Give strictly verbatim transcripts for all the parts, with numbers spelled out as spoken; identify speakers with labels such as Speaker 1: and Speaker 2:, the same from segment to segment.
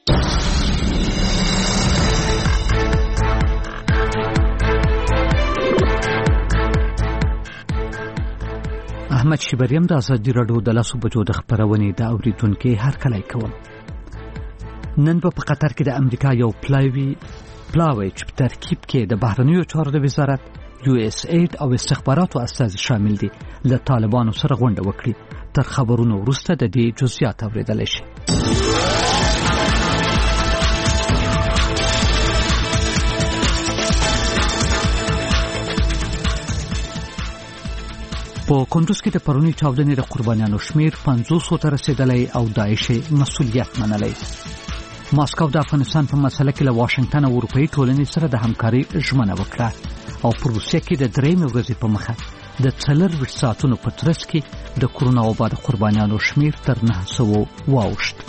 Speaker 1: احمد شیبریم د ازادي راډیو د لاسو بجو د خبرونې د اوریدونکو هر کله کوم. نن په قطر کې د امریکا یو پلاوی پلاوی چې په ترکیب کې د بهرنیو چارو د وزارت یو اس اید او استخباراتو استازي شامل دي له طالبانو سره غونډه وکړي. تر خبرونو وروسته د دې جزئیات اوریدل شي. په کندوز کې د پرونی چاودنې د قربانیانو شمیر پنځوس ته رسیدلی او داعش مسؤلیت منلی. ماسکو د افغانستان په مسله کې له واشنگټن او اروپایي ټولنې سره د همکارۍ ژمنه وکړه او په روسیه کې د درېیمې ورځې په مخه د څلورویشت ساعتونو په ترڅ کې د کرونا وبا د قربانیانو شمیر تر نهه سوه واوښت.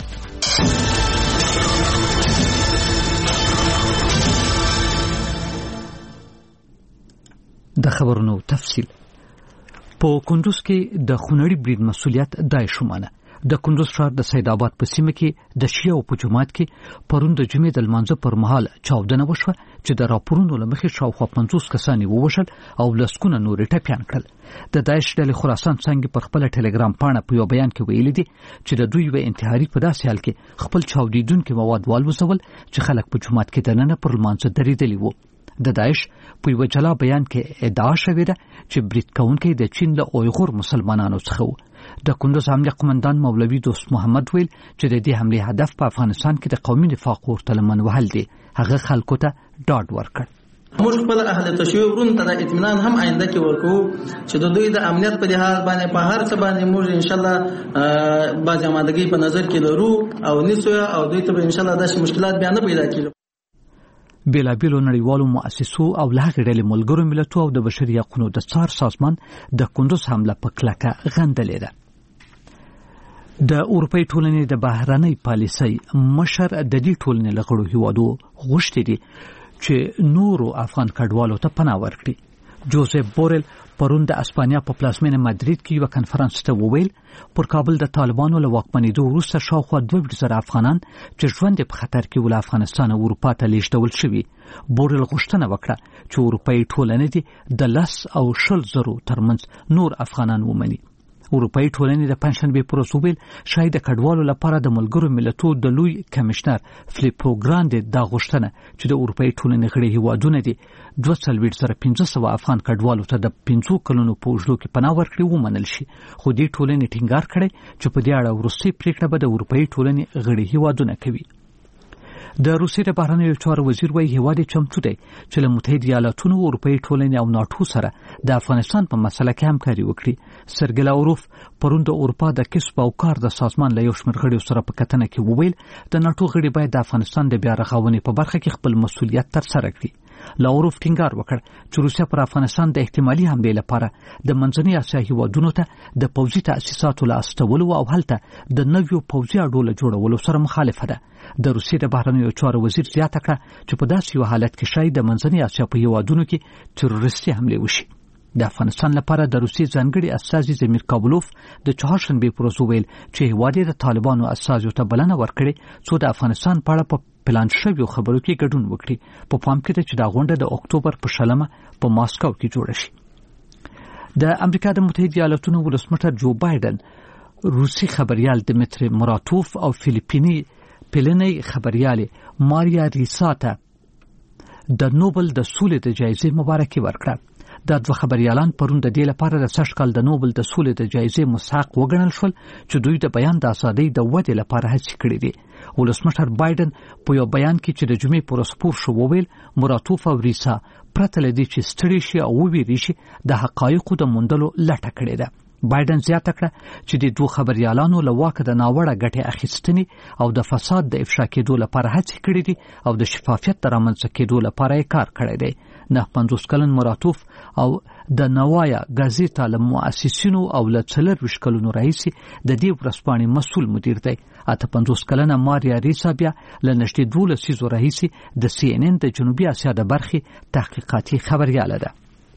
Speaker 1: د خبرونو تفصیل. په کندوز کې د خونړي برید مسؤلیت داعش ومانه. د کندوز ښار د سید آباد په سیمه کې د شیعو په جومات کې پرون د جمعې د لمانځه پر مهال چاودنه وشوه چې د راپورونو له مخې شاوخوا پنځوس کسان یې ووژل او لسګونه نور یې ټپیان کړل. د داعش ډلې خراسان څنګه پر خپل ټلګرام پاڼه په یو بیان کې ویلي دي چې د دوی یو انتحاري په داسې حال کې خپل چاودیدونکي مواد والوزول چې خلک په جومات کې دننه پر لمانځه درېدلي وو. د داعش په یو جلا بیان کې ادعا شوې ده چې برید کوونکي د چین له اویغور مسلمانانو څخه وو. د کندوز حمله قومندان مولوي دوست محمد ویل چې د دې حمله هدف په افغانستان کې د قومي نفاق ورته لمن وهل دي. هغه خلکو ته ډاډ ورکړ.
Speaker 2: موږ خپل اهل تشویق ورونو ته د اطمینان هم آینده کې ورکو چې د دوی د امنیت په لحاظ باندې په هر څه باندې موږ ان شاء الله باز آمادګي په نظر کې لرو او نیسو او دوی ته ان شاء الله داسې مشکلات بیا نه پیدا کیږي.
Speaker 1: بیلا بیلو نړیوالو مؤسسو او لهغې ډلې ملګرو ملتو او د بشري حقوقو د څار سازمان د کندوز حمله په کلکه غندلې ده. د اروپایي ټولنې د بهرنۍ پالیسۍ مشر د دې ټولنې له غړو هیوادو غوښتي دي چې نورو افغان کډوالو ته پناه ورکړي. جوزف بورل پرون د اسپانیا په پلازمینه مادرید کې یو کنفرانس ته وویل پر کابل د طالبانو له واکمنېدو وروسته شاوخوا دوه زره افغانان چې ژوند په خطر کې ول افغانستان او اروپا ته لیږدول شوي. بورل غوښتنه وکړه چې اروپایي ټولنې دي د لس او شل زرو ترمنځ نور افغانان ومني. اروپایي ټولنې د پنځشنبې پر ورځ وویل شاید د کډوالو لپاره د ملګرو ملتونو د لوی کمشنر فلیپو ګراندې دا غوښتنه چې د اروپایي ټولنې غړي هیوادونه دي دوه څلوېښت زره پنځه سوه افغان کډوالو ته د پنځو کلونو په اوږدو کې پناه ورکړي ومنل شي. خو دې ټولنې ټینګار کړی چې په دې اړه وروستۍ پریکړه به د اروپایي ټولنې غړي هیوادونه کوي. د روسیې د بهرنیو چارو وزیر وايي هیواد چمتو دی چې له متحده ایالاتونو اروپایي ټولنې او ناټو سره د افغانستان په مسله کې همکاري وکړي. سرګی لاوروف پرون د اروپا د کسب او کار د سازمان له یو شمېر غړیو سره په کتنه کې وویل د ناټو غړي باید د افغانستان د بیا رغونې په برخه کې خپل مسؤلیت ترسره کړي. لاوروف ټینګار وکړ چې روسیا پر افغانستان د احتمالي حملې لپاره د منځنۍ اسیا هیوادونو ته د پوځي تاسیساتو له استولو او هلته د نویو پوځي اډو له جوړولو سره مخالفه ده. د روسیې د بهرنیو چارو وزیر زیاته کړه چې په داسې یو حالت کې شاید د منځنۍ اسیا په هیوادونو کې تروریستي حملې وشي. د افغانستان لپاره د روسیې ځانګړي استازي زمیر کابلوف د چهارشنبې پر ورځ وویل چې هیواد د طالبانو استازو ته بلنه ورکړې څو د افغانستان په اړه په پلان شویو خبرو کې ګډون وکړي. په پام کې ده چې دا غونډه د اکتوبر په شلمه په ماسکو کې جوړه شي. د امریکا د متحده ایالاتونو ولسمشر جو بایدن روسي خبريال دمیتری مراتوف او فلیپینی پلنۍ خبريال ماریا ریساته د نوبل د سولې د جایزې مبارکي ورکړه. دا دوه خبريالان پرون د دې لپاره د سږ کال د نوبل د سولې د جایزې مستحق وګڼل شول چې دوی د بیان د ازادۍ د ودې لپاره هڅې کړې دي. ولسمشر بایدن په یو بیان کې چې د جمعې پر ورځ خپور شو وویل مراتوف او ریسا پرته له دې چې ستړي شي او وویری شي د حقایقو د موندلو لټه کړې ده. بایدن زیاته کړه چې د دوه خبريالانو له واکه د ناوړه ګټې اخیستنې او د فساد د افشا کېدو لپاره هڅې کړې دي او د شفافیت د رامنځته کېدو لپاره یې کار کړی دی. نه پنځوس کلن مراتوف او د نوایا غازیتا له مؤسسینو او له څلورویشت کلونو راهیسې د دې ورځپاڼې مسؤل مدیر دی. اته پنځوس کلنه ماریا ریسا بیا له نږدې دولس لسیزو راهیسې د سی ان ان د جنوبي اسیا د برخې تحقیقاتي خبرياله ده.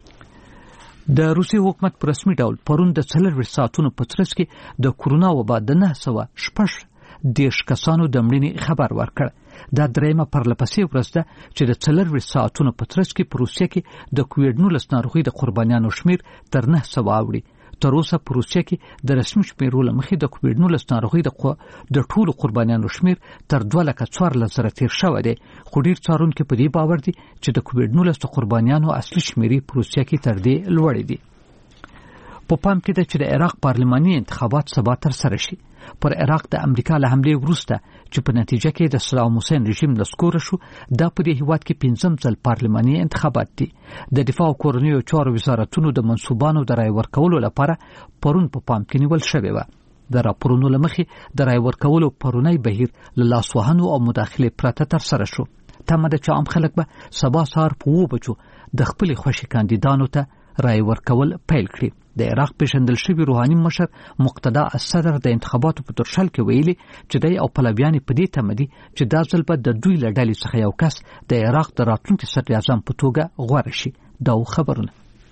Speaker 1: د روسي حکومت په رسمي ډول پرون د څلورویشت ساعتونو په ترڅ کې د کورونا وبا د نهه سوه شپږ دېرش کسانو د مړینې خبر ورکړ. دا درېیمه پرلپسې ورځ ده چې د څلرویشت ساعتونو په ترڅ کې په روسیه کې د کوویډ نولس ناروغۍ د قربانیانو شمیر تر نه سوه اوړي. تر اوسه په روسیه کې د رسمي شمیرو له مخې د کوویډ نولس ناروغۍ د د ټولو قربانیانو شمیر تر دوه لکه څوارلس زره تیر شوی دی، خو ډېر څارونکي په دې باور دي چې د کوویډ نولس د قربانیانو اصلي شمیرې په روسیه کې تر دې لوړې دي. په پام کې ده چې د عراق پارلماني انتخابات سبا ترسره شي. پر عراق د امریکا له حملې وروسته چې په نتیجه کې د صدام حسین رژیم نسکوره شو، دا په دې هیواد کې پنځم ځل پارلماني انتخابات دي. د دفاع او کورنیو چارو وزارتونو د منصوبانو د رای ورکولو لپاره پرون په پام کې نیول شوی و. د راپورونو له مخې د رای ورکولو پرونی بهیر له لاسوهنو او مداخلې پرته ترسره شو. تمه ده چې عام خلک به سبا سهار په اووه بجو د خپلې خوښې کاندیدانو ته رای ورکول پیل کړي. د عراق پیژندل شوی روحاني مشر مقتدا الصدر د انتخاباتو په ترشل کې ویلي چې دی او پلویان په دې تمه دي چې دا ځل به د دوی له ډلې څخه یو کس د عراق د راتلونکي صدر اعظم په توګه غوره شي. دا خبرونه.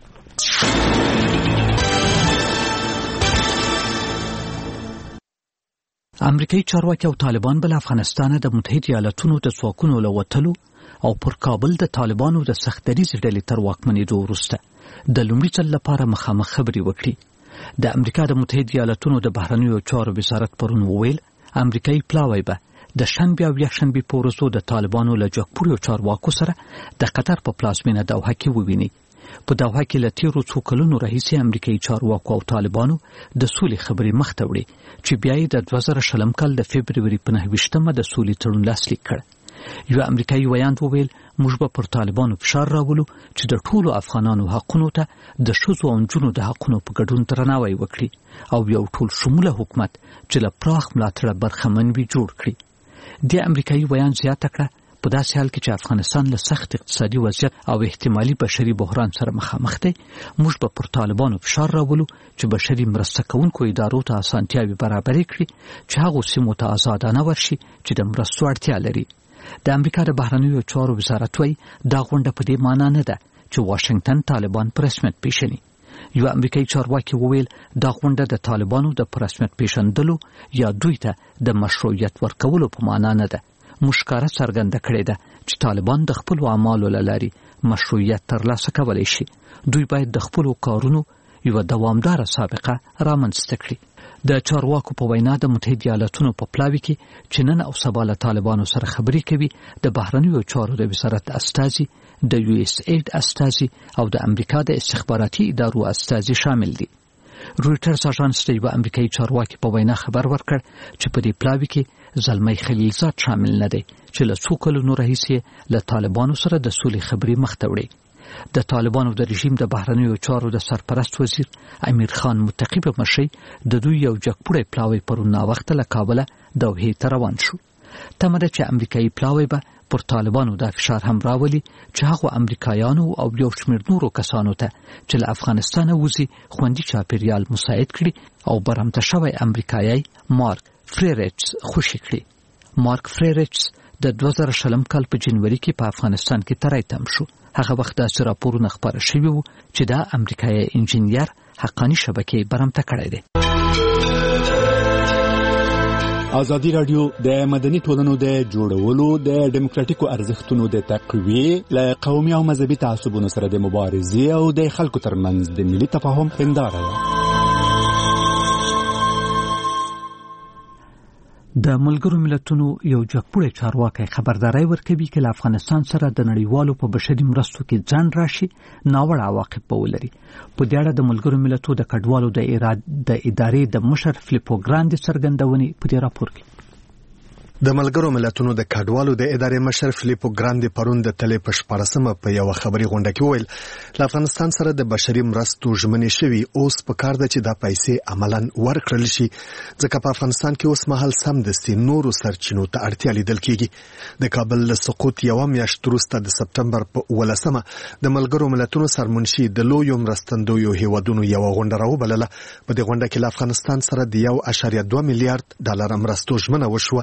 Speaker 1: امریکایي چارواکي او طالبان بل افغانستان د متحده ایالاتونو د ځواکونو له وتلو او پر کابل د طالبانو د سختدریزې ډلې تر واکمنېدو وروسته د لومړي ځل لپاره مخامخ خبرې وکړي. د امریکا د متحده ایالاتونو د بهرنیو چارو وزارت پرون وویل امریکایي پلاوی به د شنبې او یکشنبې په ورځو د طالبانو له جګپوړو چارواکو سره د قطر په پلازمینه دوحه کې وویني. په دوحه کې له تیرو څو کلونو راهیسې امریکایي چارواکو او طالبانو د سولې خبرې مخته وړي چې بیا یې د دوه زره شلم کال د فبروري په نهه ویشتمه د سولې تړون لاسلیک کړ. یو امریکایي ویاند وویل موږ به پر طالبانو فشار راولو چې د ټولو افغانانو حقونو ته د ښځو او نجونو د حقونو په ګډون درناوی وکړي او یو ټول شموله حکومت چې له پراخ ملاتړه برخمن وي جوړ کړي. د امریکایي ویاند زیاته کړه په داسې حال کې چې افغانستان له سخت اقتصادي وضعیت او احتمالي بشري بحران سره مخامخ دی، موږ به پر طالبانو فشار راولو چې بشري مرسته کوونکو ادارو ته اسانتیاوې برابرې کړي چې هغو سیمو ته آزادانه ورشي چې د مرستو اړتیا لري. د امریکا د بهرنیو چارو وزارت وایي دا غونډه په دې معنا نه ده چې واشنگټن طالبان په رسمیت پیژني. یو امریکایي چارواکي وویل دا غونډه د طالبانو د په رسمیت پیژندلو یا دوی ته د مشروعیت ورکولو په معنا نه ده. موږ ښکاره څرګنده کړې ده چې طالبان د خپلو اعمالو له لارې مشروعیت ترلاسه کولی شي. دوی باید د خپلو کارونو یوه دوامداره سابقه رامنځته کړي. د چارواکو په وینا د متحده ایالاتونو په پلاوي کې چې نن او سبا له طالبانو سره خبرې کوي د بهرنیو چارو د وزارت استازي، د یو اس اید استازي او د امریکا د استخباراتي ادارو استازي شامل دي. رویټرز اژانس د یو امریکایي چارواکي په وینا خبر ورکړ چې په دې پلاوي کې زلمی خلیلزاد شامل نه دی چې له څو کلونو راهیسې له طالبانو سره د سولې خبرې مخته وړي. د طالبانو د رژیم د بهرنیو چارو د سرپرست وزیر امیر خان متقی په مشرۍ د دوی یو جګپوړی پلاوی پرون ناوخته له کابله دوحې ته روان شو. تمه ده چې امریکایي پلاوی به پر طالبانو دا فشار هم راولي چې هغو امریکایانو او یو شمېر نورو کسانو ته چې له افغانستانه وځي خوندي چاپېریال مساعد کړي او برمته شوی امریکایي مارک فریریچز خوشي کړي. مارک فریریچز د دوه زره شلم کال په جنوري کې په افغانستان کې تری تم شو. هغه وخت داسې راپورونه خپاره شوي وو چې دا امریکایي انجینیر حقاني شبکې برمته کړی دی.
Speaker 3: ازادي رادیو د مدني ټولنو د جوړولو د ډیموکراتیکو ارزښتونو د تقویې له قومي او مذهبي تعصبونو سره د مبارزې او د خلکو ترمنځ د ملي تفاهم هنداره ده.
Speaker 1: د ملګرو ملتونو یو جګپوړی چارواکی خبرداري ورکوي چې له افغانستان سره د نړیوالو په بشري مرستو کې ځان راشي ناوړه عواقب به ولري. په دې اړه د ملګرو ملتونو د کډوالو د ادارې د مشر فلیپو ګراندي څرګندونې په دې راپور کې.
Speaker 4: د ملګرو ملتونو د کډوالو د ادارې مشر فلیپو ګراندي پرون د تلې په شپاړسمه په یو خبري غونډه کې وویل له افغانستان سره د بشري مرستو ژمنې شوي اوس په کار ده چې دا پیسې عملاً ورکړل شي ځکه په افغانستان کې اوس مهال سمدستي نورو سرچینو ته اړتیا لیدل کیږي. د کابل له سقوط یوه میاشت وروسته د سپټمبر په اوولسمه د ملګرو ملتونو سرمنشي د لویو مرستندویو هیوادونو یوه غونډه راوبلله. په دې غونډه کې له افغانستان سره د یو اشاریه دوه میلیارډ ډالر مرستو ژمنه وشوه، خو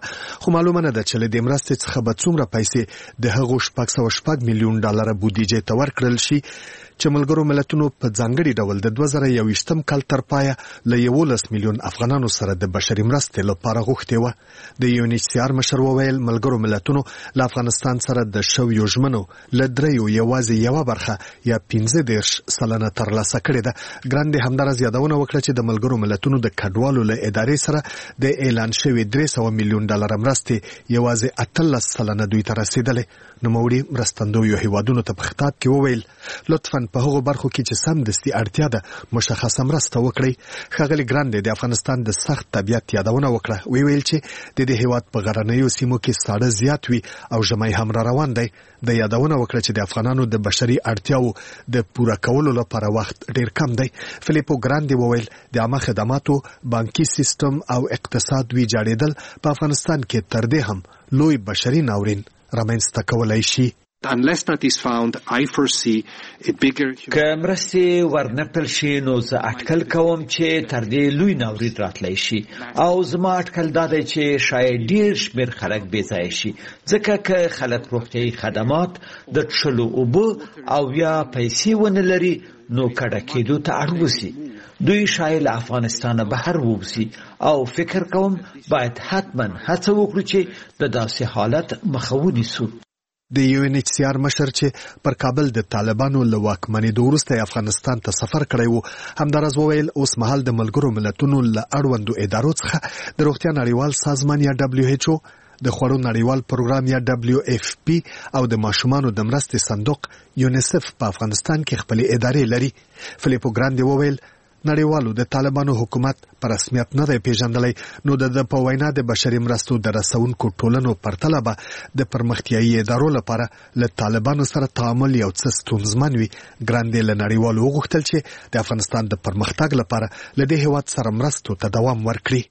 Speaker 4: خو معلومه نه ده چې له دې مرستې څخه به څومره پیسې د هغو شپږ سوه شپږ میلیون ډالره بودیجې ته ورکړل شي چې ملګرو ملتونو په ځانګړي ډول د دوه زره یوویشتم کال تر پایه له یولس میلیون افغانانو سره د بشري مرستې لپاره غوښتې وه. د یو ان ایچ سی آر مشر وویل ملګرو ملتونو له افغانستان سره د شویو ژمنو له دریو یوازې یوه برخه یا پنځه دېرش سلنه ترلاسه کړې ده. ګراندې همداراز یادونه وکړه چې د ملګرو ملتونو د کډوالو له ادارې سره د اعلان شوي درې سوه میلیون ډالر مرستې یوازې اتلس سلنه دوی ته رسېدلې. نوموړي مرستندویو هیوادونو ته په خطاب کې وویل لطفاً په هغو برخو کې چې سمدستي اړتیا ده مشخصه مرسته وکړئ. ښاغلي ګراندې د افغانستان د سخت طبیعت یادونه وکړه. وی ویل چې د دې هیواد په غرنیو سیمو کې ساړه زیات وي او ژمی هم را روان دی. د یادونه وکړه چې د افغانانو د بشري اړتیاو د پوره کولو لپاره وخت ډیر کم دی. فلیپو ګراندې وویل د عامه خدماتو بانکي سیستم او اقتصاد ویجاړېدل په افغانستان کې تر دې هم لوی بشري ناورین رامنځته کولای شي.
Speaker 5: Unless that is found, I foresee a bigger...
Speaker 6: که مرستې ورنکړل شي نو زه اټکل کوم چې تر دې لوی ناورین راتلی شي او زما اټکل دا دی چې شاید ډېر شمېر خلک بې ځایه شي ځکه که خلک روغتیایي خدمات د څښلو اوبه او یا پیسې ونه لري نو کډه کېدو ته اړ وسي. دوی شاید له افغانستانه بهر ووځي او فکر کوم باید حتما هڅه وکړو چې د داسې حالت مخه ونیسو.
Speaker 4: د یو ان ایچ سی آر مشر چې پر کابل د طالبانو له واکمنېدو وروسته افغانستان ته سفر کړی و همداراز وویل اوس مهال د ملګرو ملتونو له اړوندو ادارو څخه د روغتیا نړیوال سازمان یا دبلیو ایچ او د خوړو نړیوال پروګرام یا دبلیو اف پی او د ماشومانو د مرستې صندوق یونیسف په افغانستان کې خپلې ادارې لري. فلیپو ګراندې وویل نړیوالو د طالبانو حکومت په رسمیت نه دی پیژندلی نو د په وینا د بشري مرستو د رسونکو ټولنو پرتله به د پرمختیایي ادارو لپاره له طالبانو سره تعامل یو څه ستونزمن وي. ګراندې له نړیوالو وغوښتل چې د افغانستان د پرمختګ لپاره له دې هیواد سره مرستو ته دوام ورکړي.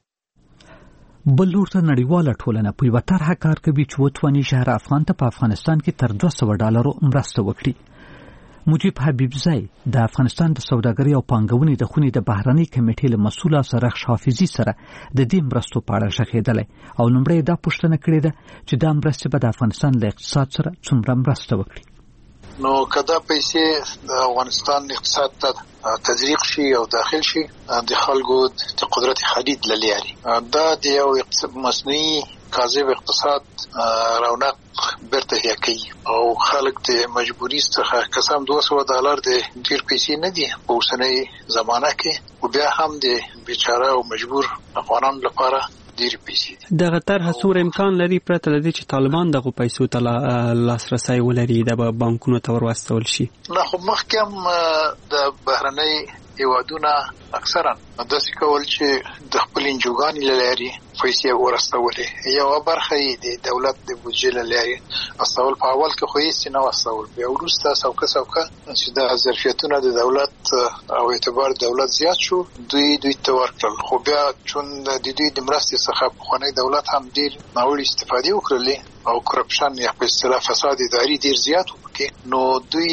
Speaker 1: بل لور ته نړیواله ټولنه په یوه طرحه کار کوي چې وتواني شهر افغان ته په افغانستان کې تر دوه سوه ډالرو مرسته وکړي. مجيب حبیبزی د افغانستان د سوداګرۍ او پانګونې د خونې د بهرنۍ کمیټې له مسؤل سرخ حافظي سره د دې مرستو په اړه شخېدلی او لومړی دا پوښتنه کړې ده چې دا مرستې به د افغانستان له اقتصاد سره څومره مرسته وکړي.
Speaker 7: نو کدا پیسې د افغانستان اقتصاد ته تزریق شي او داخل شي د خلکو د قدرت خرید لري دا د یو مصنوعي کاذب اقتصاد رونق برته هي کوي او خلک د مجبوري څخه قسم دوه سوه ډالر د ډیر پیسې نه دي په اوسنۍ زمانہ کې او بیا هم د بیچاره او مجبور افغانانو لپاره ډیر پیسې
Speaker 8: دغه طرح څومره امکان لري پرته له دې چې طالبان دغه پیسو ته لاسرسی ولري د بانکونو ته ورواستول شي؟
Speaker 7: نه خو مخکې هم د بهرنۍ هیوادونه اکثرا داسې کول چې د خپل انجوګانې له لارې پیسې ورستولې یوه برخه یې د دولت د بودجې له لارې استول په اول کې خو هېڅ نه واستول بیا وروسته سوکه سوکه چې د ظرفیتونه د دولت او اعتبار دولت زیات شو دوی دوی ته ورکړل خو بیا چون د دوی د مرستې څخه پخوانی دولت هم ډېر ناوړه استفادې وکړلې او کرپشن یا په اصطلاح فساد اداري ډېر زیات وکړي نو دوی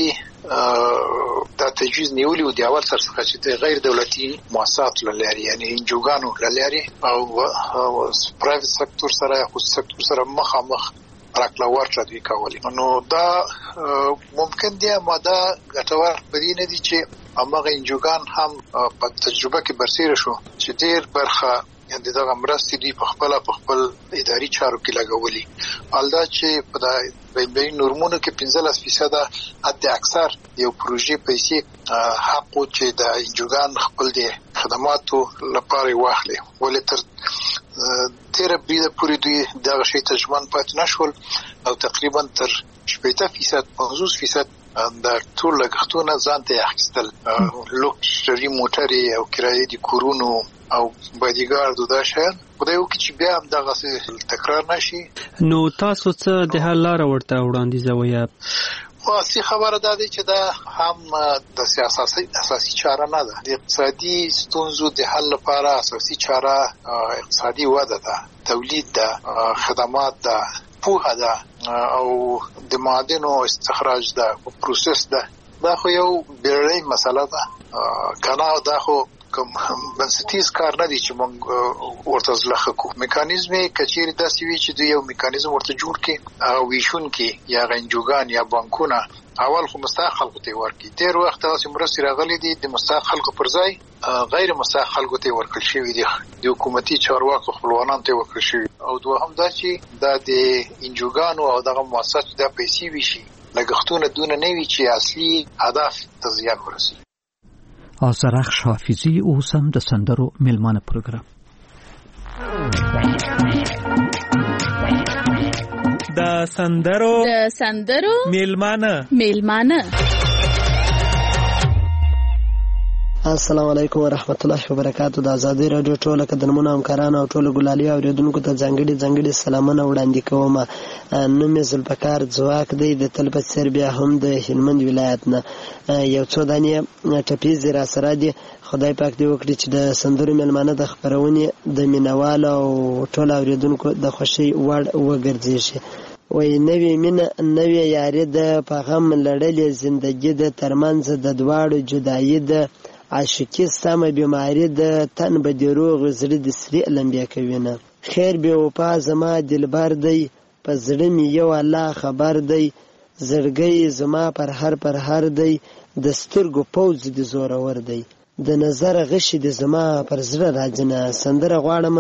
Speaker 7: دا تجویز نیولی و د اول سر څخه چې د غیر دولتي مؤسسات له لارې یعنی انجوګانو له لارې او پرایویت سکتور سره یا خصوصي سکتور سره مخامخ راکړه ورکړه دوی کولې نو دا ممکن دی اما دا ګټور په دې نه دي چې هماغه انجوګان هم په تجربه کې برسېره شو چې ډېر برخه یعنی دغه مرستې دوی په خپل په خپل اداري چارو کې لګولي حالدا چې په بین نورمونو کې پنځلس فیصد حد اکثر یو پروژې پیسې حق چې د انجوګان خپل د خدماتو لپاره واخلي ولې تر تیر بریده پورې دوی دغه شی ترجمان پاتې نشول او تقریبا تر شپږ فیصد پنځوس فیصد د ټول لګښتونه ځان ته اخیستل لوکسري موټرې او کرایې د کورونو او بادیګارد دا شیان خدای وکړي چې بیا هم دغه تکرار نشي.
Speaker 8: نو تاسو څه د حل لاره ورته وړاندیزوئ؟
Speaker 7: واصلي خبره دا دی چې دا هم د سیاسي اساسي چاره نه ده د اقتصادي ستونزو د حل لپاره اساسي چاره اقتصادي وده ده تولید ده خدمات ده پوهه ده او د معادنو استخراج ده او پروسس ده دا خو یو بیړنۍ مسله ده کنه دا خو کوم بنسټیز کار نه دی چې موږ ورته ځلخه کو میکانیزم کچیر داسې وی چې د یو میکانیزم ورته جوړ کې او ویشون کې یا غنجوګان یا بانکونه اول خو مستحق خلکو ته ورکړي ډېر وخت تاسو مرستې راغلي دي د مستحق خلکو پر ځای غیر مستحق خلکو ته ورکړل شوی دي د حکومتي چارواکو خپلوانان ته ورکړل شوی او دوهم دا چې دا د انجوګانو او دغه مؤسساتو د پیسې ویشي لګښتونه دونه نه وي چې اصلي هدف ته زیان ورسي.
Speaker 1: آذرخ حافظی اوس هم د سندرو میلمانه پروګرام
Speaker 9: د سندرو
Speaker 10: د سندرو
Speaker 9: میلمانه
Speaker 10: میلمانه
Speaker 11: السلام علیکم ورحمت الله وبرکاتہ. د ازادي رادیو ټول قدرمنو همکارانو او ټول ګلالي اوریدونکو ته ځانګړي ځانګړي سلامونه وړاندې کوم. نوم یې زلفکار ځواک دی د تلبت سربیا هم د هلمند ولایت نه. یو څو دانې ټپیز را سره دي. خدای پاک دې وکړي چې د سندرو میلمانه د خبرونې د مینوالو او ټول اوریدونکو د خوشي وړ وګرځي شي. وای نوې مینه نوې یاري د پیغام لړلې زندګي د ترمنځ د دواړو جدایي د عاشقی سمه بیماری د تن به دی روغ زړه د سری لمبیا کوي نه. خیر به وفا زما دلبر دی په زړه می یو الله خبر دی زړګي زما پر هر پر هر دی د سترګو پوز د زور ور دی د نظر غشي د زما پر زړه راځنه. سندره غواړم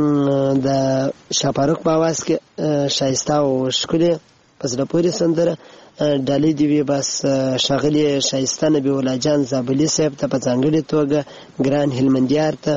Speaker 11: د شاپاروک په आवाज کې شایسته او ښکلي پسله پوری سندره ډالۍ دی وی بس شغلی شایسته نبی ولا جان زابلی صاحب ته په ځانګړي توګه ګران هلمندیار ته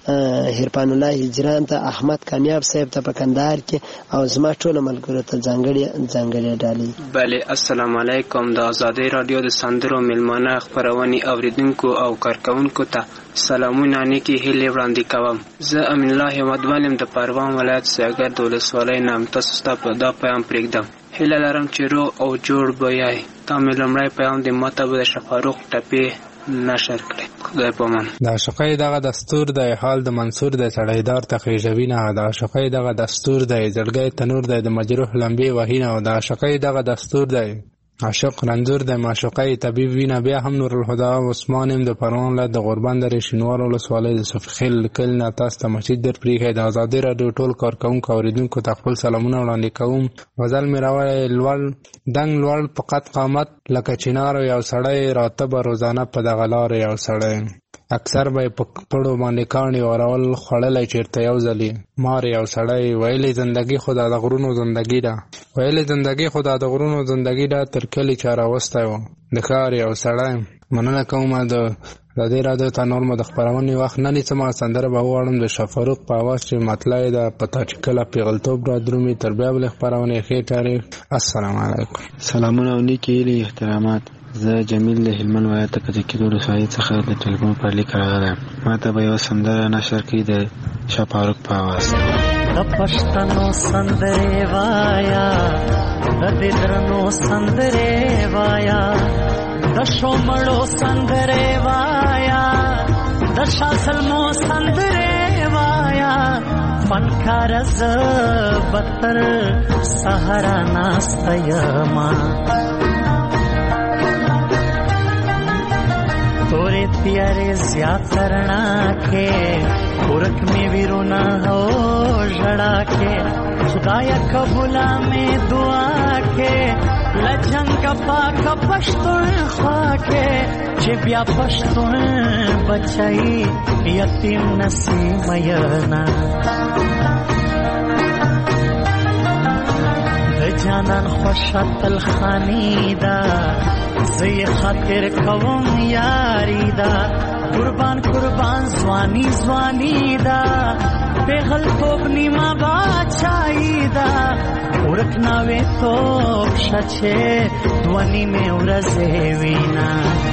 Speaker 11: هرپان الله هجران ته احمد کامیاب صاحب ته په کندهار کې او زما ټول ملګرو ته ځانګړي ځانګړي ډالۍ.
Speaker 12: بله السلام علیکم. د آزادۍ رادیو د سندرو میلمانه خبرونې اوریدونکو او کارکونکو ته سلامونه نیکی هیلې وړاندې کوم. زه امین الله احمدولم د پروان ولایت سیاګر د ولسوالۍ نام تاسو ته په دا پیغام پرېږدم. هیله لرم چې روغ او جوړ به یای. تا مې لومړی پیغام د ماته به د شفاروق ټپې نشر کړي. خدای پامان.
Speaker 13: د عاشقۍ دغه دستور دی حال د منصور د سړیدار ته خېژوي نه. د عاشقۍ دغه دستور دی زړګی تنور دی د مجروح لمبې وهي نه. د عاشقۍ دغه دستور دی عاشق رنځور د معشوقۍ طبیب وینه. بیا هم نور الهدى عثمان ام د پروان له د غربان د شینوار ولسوالۍ د صفخیل کل نه تاسو ته مسجد در پریږه. د آزادۍ رادیو ټول کارکونکو اوریدونکو ته خپل سلامونه وړاندې کوم. غزل مې راوړی لوړ دنګ لوړ په قد قامت لکه چنار یو سړی راته به روزانه په دغه لار یو سړی اکثر به په پړو باندې کاڼي اورول خوړلی چېرته یو ځلي مار یو سړی ویلې زندګي خو دا د غرونو زندګي ده ویلې زندګي خو دا د غرونو زندګي ده تر کلي چا راوستی و د ښار یو سړی. مننه کوم د ازادۍ رادیو ته نور مو د خپرونې وخت نه نیسم. سندره به وواړم د شفاروق په اواز چې مطلع یې ده په تا چې کله پیغلتوب را درومي. تر بیا بلې خپرونې ښې تاریخ. السلام علیکم.
Speaker 14: سلامونه او نیکې هیلې احترامات. زه جمیل د هلمند ولایت د کجکي ولسوالۍ څخه د ټلیفون پر لیک راغلی یم. ما ته به یوه سندره نشر کړي د شفاروق په اواز.
Speaker 15: د پښتنو سندرې وایا د دې درنو سندرې وایا د شومړو سندرې وایا د شاسلمو سندرې وایا فنکار ز بتر سهارا ناستیما तोरे प्यारे ज्यादा करना के पुरख में विरोना हो जड़ा के खुदाया कबूला में दुआ के लजन का पाक पश्तुन ख्वा के जिब्या पश्तुन बचाई यतीम नसीम यना जानन خوشت الخانیدا زی خاطر کوم یاری دا قربان قربان زوانی زوانی دا پیغل توب نیما باچائی دا ورکنا وی توب شچه دوانی میں ورزه وینا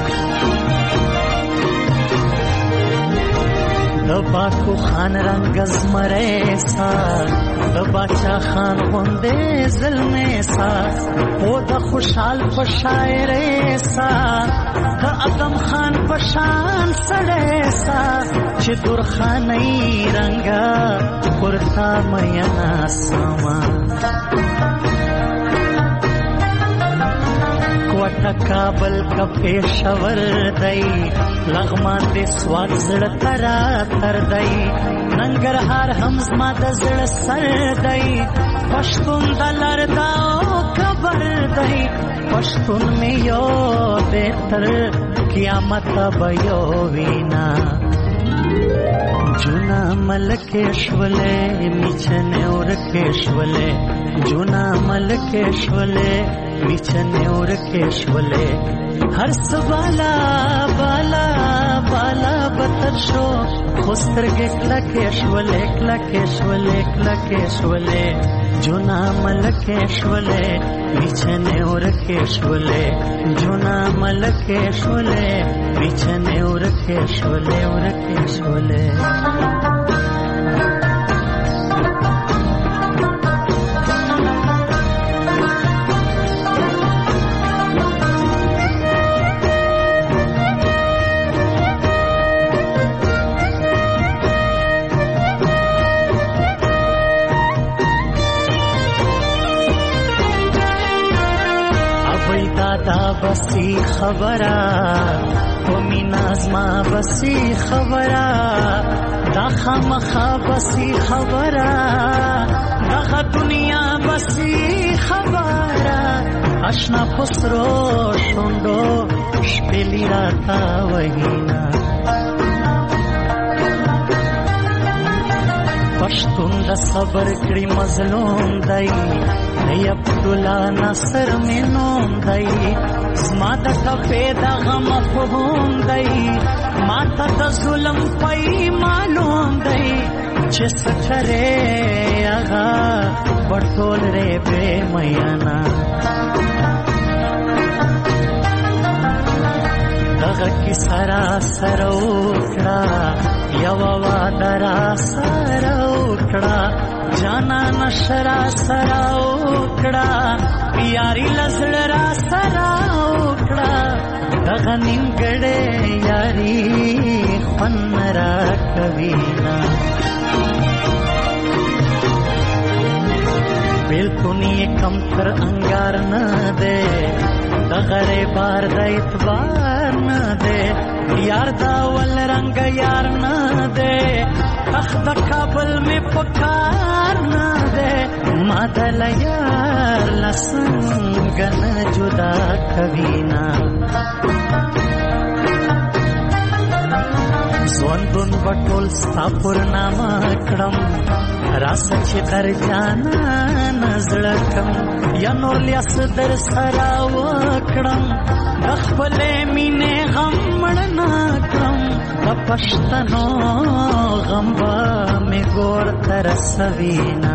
Speaker 15: دباکو خان رنگ زمره سا دباچا خان غنده ظلمه سا او دا خوشحال پشاعره سا دا ادم خان پشان سڑه سا چه دور خانی رنگا پرتا مینا ساما کوٹا کابل کا پیشور دی لغمان دې سواد زړه ترا تر دی ننګرهار هم زما د زړه سر دی پښتون د لردا خبر دی پښتون مې یو دې تر قیامت به یو وینا جونا ملکیشولے میچنے اور کیشولے جونا ملکیشولے میچنے اور کیشولے ہر سوالا بالا بالا بتر شو خستر کے کلکیشولے کلکیشولے کلکیشولے جونا ملکیشولے میچنے اور کیشولے جونا ملکیشولے میچنے اور کیشولے اور کیشولے بسی خبرا قومی نازما بسی خبرا دا خامخا بسی خبرا دا دنیا بسی خبرا اشنا خسرو شوندو شپلی راتا وحینا پشتون دا صبر کری مظلوم دائی ای عبداللہ ناصر میں نوم دائی زمادا کا پیدا غم فہوم دائی ماتا دا ظلم پائی معلوم دائی چس کرے آغا بڑھول رے بے میانا دغا کی سرا سروکڑا یوا وادرا سروکڑا جانا نشرا سراوکڑا پیاری لزل را سراوکڑا دغا نیمگڑے یاری خون را کوینا بیلتونی کم تر انگار نہ دے دغرے بار دا اتبار نہ دے یار دا ول رنگ یار نہ دے تخت کابل میں پکار نہ دے مادل یار لسنگن جدا کوینا زوندون بطول ستا پر ناما کڑم راست چی در جانا نزلکم یا نولیاس در سراو کڑم دخبلے مینے غم مڑنا کڑم دا پشتنو غمبا میں گور ترسوینا.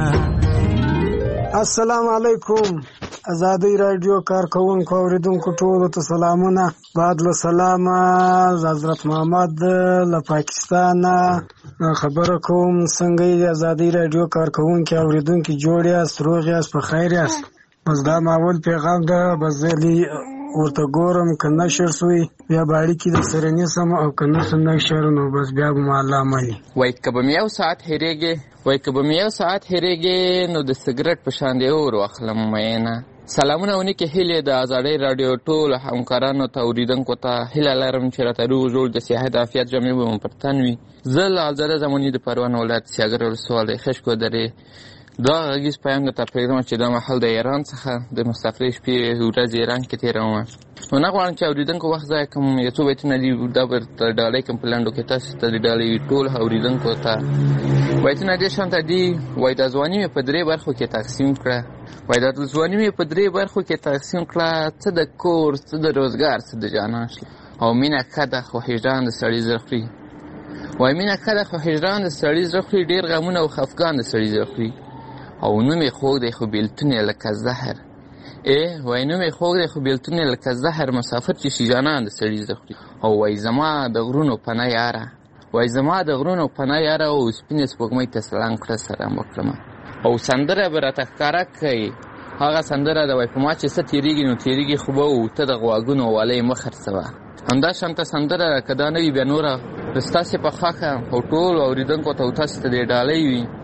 Speaker 10: السلام علیکم. ازادي رادیو کارکونکو اوریدونکو ټولو ته سلامونه. بعد له سلام حضرت محمد له پاکستان خبر کوم. څنګه یې ازادي رادیو کارکونکو اوریدونکو جوړ یاست، روغ یاست، په خیر یاست؟ بس دا ماول پیغام ده، بس زلی ورته ګورم که نشر سوی بیا به اړیکې د سره نیسم او که نه نشر نو بس بیا به مو الله مني.
Speaker 16: وایي که به مې یو ساعت هېرېږې وایي که به مې یو ساعت هېرېږې نو د سګرټ په شان دې اور واخلم مینه. سلامونه او نیکې هیلې د ازادۍ راډیو ټولو همکارانو ته اورېدونکو ته هیله لرم چې راته روغ جوړ د صحت عافیت جامې به مو پر تن وي. زه له الزاده زماني د پروان ولایت سیاګر ولسوالۍ خشکو درې دا غږیز پیام درته پرېږدم چې دا مهال د ایران څخه د مسافرۍ شپې ورځې ایران کې تېروم. نو نه غواړم چې اورېدونکو وخت ضایع کړم. یو څو بیتونه دي دا به درته ډالۍ کړم په لنډو کې تاسو ته د ډالۍ ټول اورېدونکو ته. بیتونه دې شانته دي. وایي دا ځواني مې په درې برخو کې تقسیم کړه وایي دا ځواني مې په درې برخو کې تقسیم کړه څه د کور، څه د روزګار، څه د جانان شله. او مینه ښه ده خو هجران د سړي زړه خوري. وایي مینه ښه ده خو هجران د سړي زړه خوري. ډېر غمونه او خفګان د سړي زړه خوري. او نوم یې خوږ دی خو بېلتون یې لکه زهر. ای وایي نوم یې خوږ دی خو بېلتون یې لکه زهر. مسافر چې شي جانان د سړي زړه خوري. او وایي زما د غرونو پناه یاره وایي زما د غرونو پناه یاره او سپینې سپوږمۍ ته سلام کړه سلام وکړمه. او سندره به راته ښکاره کوي هغه سندره ده وایي په ما چې څه تېرېږي نو تېرېږي خو به و ته د غواګونو والۍ مه خرڅوه. همدا شانته سندره که دا نه وي بیا نوره ستاسې په خوښه او ټولو اورېدونکو ته او تاسې ته دې ډالۍ وي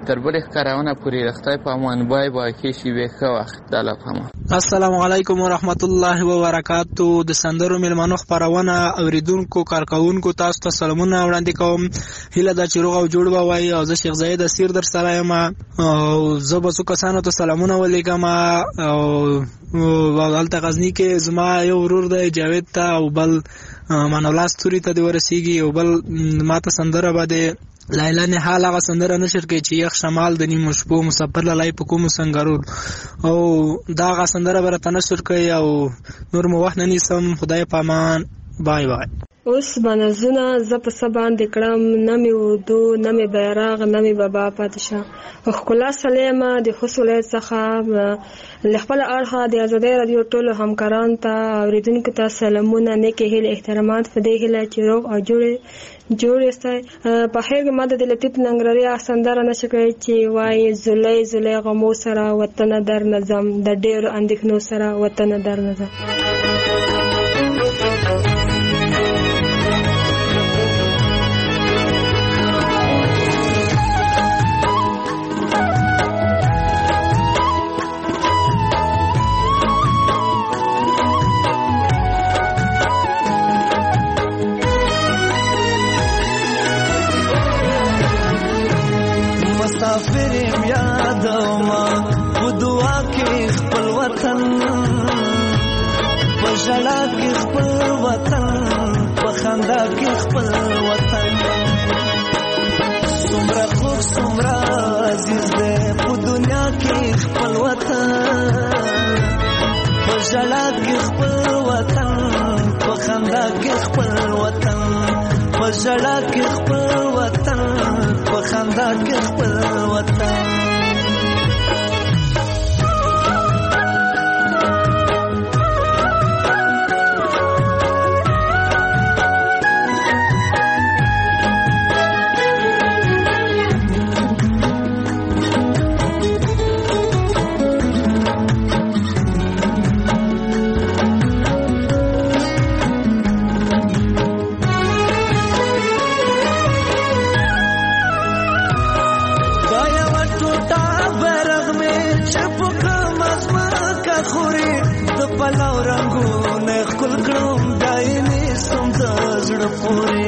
Speaker 16: تر بلې خپرونه پورې د خدای په امان بای بای کې شي وي ښه وخت د لپاره.
Speaker 17: السلام علیکم ورحمت الله وبرکاتو. د سندرو ملمنو خپرونه اوریدونکو کارکونکو تاسو ته سلامونه وړاندې کوم. هیله ده چې روغ او جوړ به وای. او زه شیخ زاید اسیر در سره یم او زه به څو کسانو ته سلامونه ولیکم. او دلته غزنی کې زما یو ورور دی جاوید ته او بل منولا ستوري ته دی ورسیږي او بل ماته سندره باندې لایلا نه حال هغه سندره نشر کوي چې یخ شمال د نیمو شپو مسافر لای په کوم سنگارور او دا هغه سندره برته نشر کوي او نور مو وخت نه نیسم. خدای پامان. بای بای.
Speaker 18: اوس بنزونه زه په سبان د کړم نه مې اردو نه مې بیرغ نه مې بابا پادشاه. خلا سلیمه د خصوصي څخه لخپل اړه د ازادي رادیو ټولو همکارانو ته اوریدونکو ته سلامونه نیکه هیله احترامات په دې هیله چې روغ او جوړ جوړ استای. په هغه ماده د لطیف ننګرهاري سندره نشکای چې وای زولای زولای غمو سره وطن در نظم د ډېر اندېښنو سره وطن در نظم.
Speaker 15: مسافرم یادوما په دعا کې خپل وطن په ژړا کې خپل وطن په خندا کې خپل وطن څومره خوږ څومره عزیز دی په دنیا کې خپل وطن په ژړا کې خپل وطن په خندا کې خپل وطن په ژړا کې خپل وطن په خندا کې خپل وطن. پلاو رنگونه خل کړم دایني سم د زړه پورې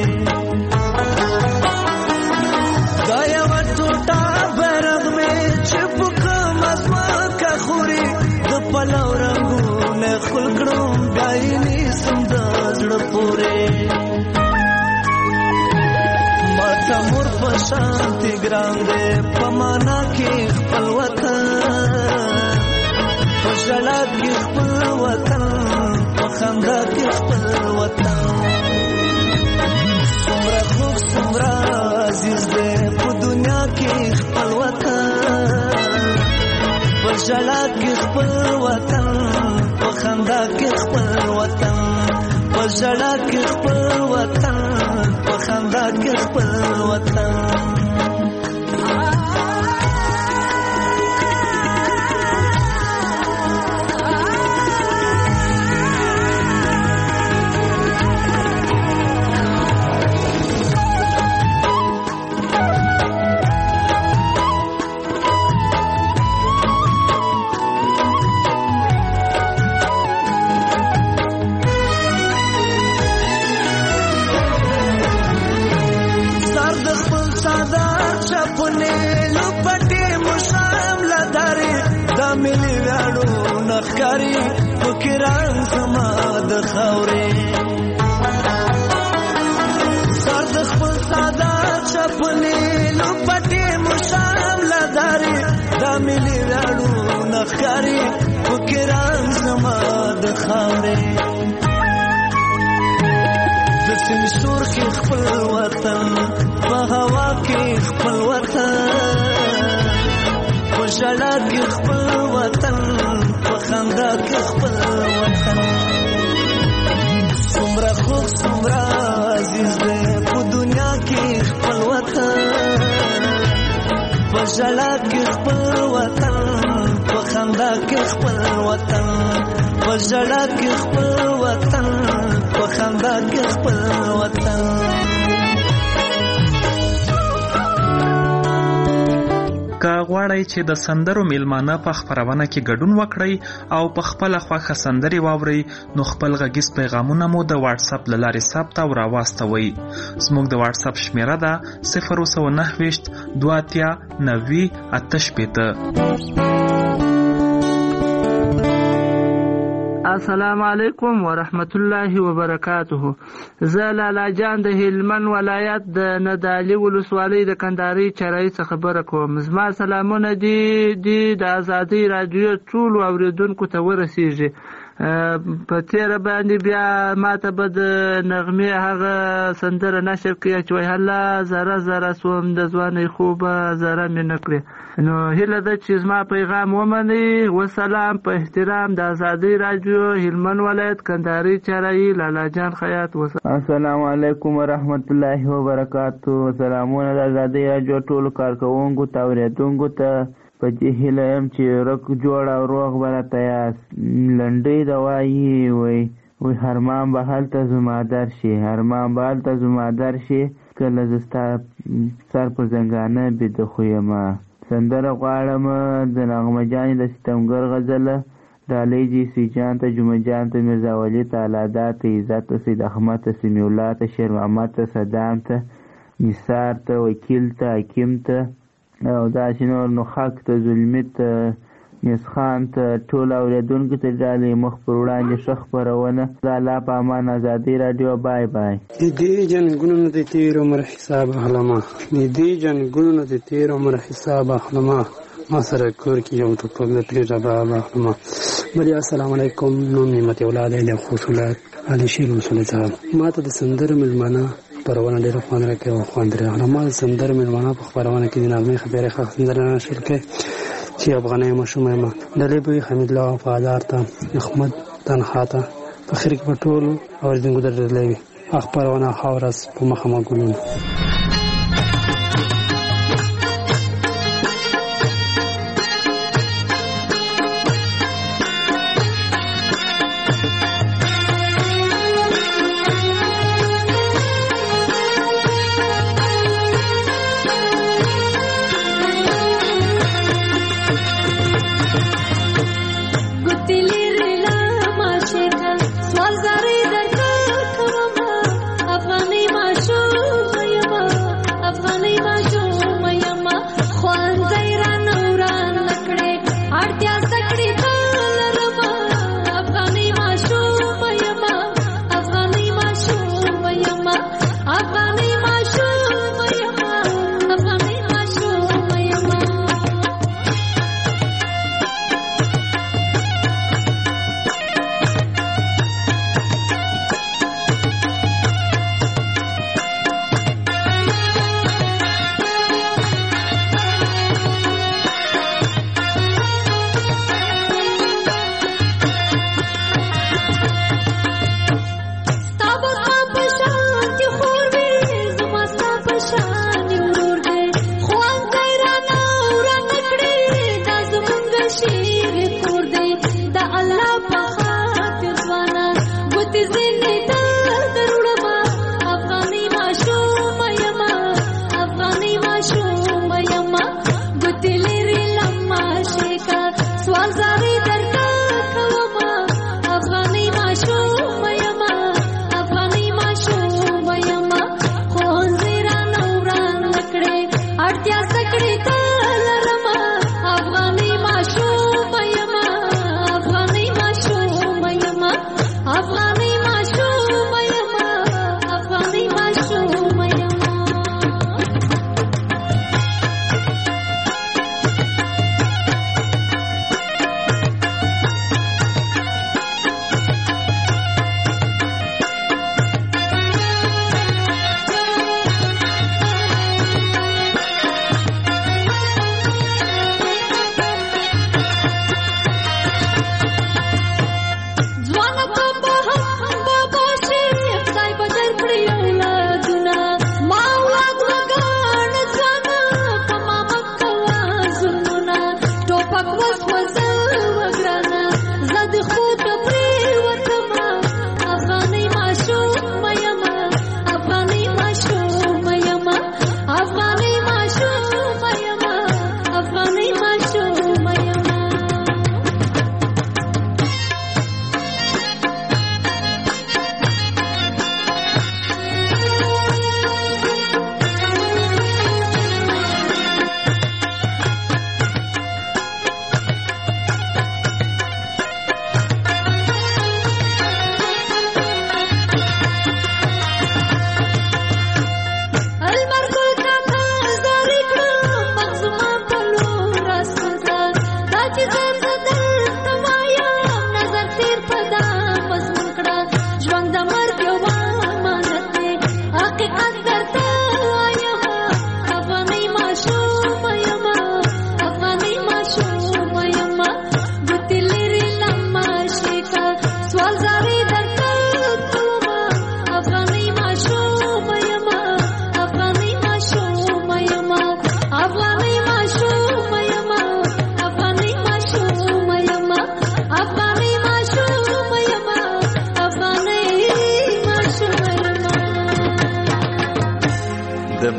Speaker 15: دا یو ټوټه برغ مې چې پکم ازما کا خوري د پلاو رنگونه خل کړم دایني سم د زړه پورې ماته مور په شانتي ګران دې پمانا کې خپل وطن ژړا کې خپل وطن په خندا کې خپل وطن څومره خوږ څومره عزیز دی په دنیا کې خپل وطن په ژړا کې خپل وطن په خندا کې خپل وطن په ژړا کې خپل وطن په خندا کې خپل وطن. نخکاری فکران زما د خاورې سر د خپل سادات چپلې لو پټې مشام لداري دا ملي وړو نخکاری فکران زما د خاورې د سمسور کې خپل وطن په هوا کې خپل وطن په ژړا کې خپل وطن خندا کې خپل وطن څومره خوږ څومره عزیز دی په دنیا کې خپل وطن په ژړا کې خپل وطن په خندا کې خپل وطن په ژړا کې خپل وطن په خندا کې خپل وطن.
Speaker 9: که غواړئ چې د سندرو میلمانه په خپرونه کې ګډون وکړئ او په خپله خوښه سندرې واورئ نو خپل غږیز پیغامونه مو د واتس اپ له لارې ثبت او راواستوئ. زموږ د واتس اپ شمیره ده صفر سوه نهه ویشت دوه اتیا نوي اته شپېته.
Speaker 19: السلام علیکم ورحمت الله وبرکاته. زه لالا جان د هلمند ولایت د ندالي ولسوالۍ د کندهاري چرای څخه خبره کوم. زما سلامونه دي د آزادۍ رادیو ټولو اوریدونکو ته ورسیږي. په تیره باندې بیا ماته به د نغمې هغه سندره نشر کړي چې وایي هله زره زره سوم د ځوانۍ خوبه زره مې نه کړې. نو هیله ده چې زما پیغام ومنئ. وسلام، په احترام د آزادۍ رادیو هلمند ولایت کندهاري چرایي لالا جان خیاط.
Speaker 20: السلام علیکم ورحمت الله وبرکاتو. سلامونه د آزادۍ رادیو ټولو کارکوونکو ته اوریدونکو ته. په دې هیله یم چې رک جوړ او روغ به راته یاست. لنډۍ د وایي وی وی هرمان به هلته زما در شي، هرمان به هلته زما در شي، کله زه ستا سر پر زنګانه بیده خو یمه. سندره غواړم د نغمه جانې د ستمګر غزله، ډالۍ جیسی جان ته، جمعه جان ته، میرزا ولی ته، الادا ته، عزت ته، سید احمد ته، سمیع الله ته، شیر محمد ته، صدام ته، نثار ته، وکیل ته، حکیم ته او داسې نور، نو خاک ته، زلمي ته، میسخان ته، ټول اوریدونکو ته ډالۍ مخ پر وړاندې ښه خپرونه. د الله په امان. ازادۍ راډیو. بای بای.
Speaker 21: د دې جنګونو نه د تیر عمر حساب اخلمه، د دې جنګونو نه د تیر عمر حساب اخلمه، ما سره کور کې یو ټوپک د پرې رباب اخلمه. بلیا السلام علیکم. نوم نعمت اولاد علی خوشولات علي شیر رسول صاحب. ما ته د سندر ملمانه خبرونه ډېره خوند راکوي او خوند راغله. ما د سندر مېلمانه په خبرونه کې د نغمې خبرې ښه سندره نشر کړې چې افغانۍ ماشوم یم ډلې بوی حمید الله وفادار ته، احمد تنها ته، په خیر کې په ټولو اورېدونکو ته ډېر وي. خبرونه ښه ورځ په مخه مو ګلونه.
Speaker 22: افغانۍ ماشوم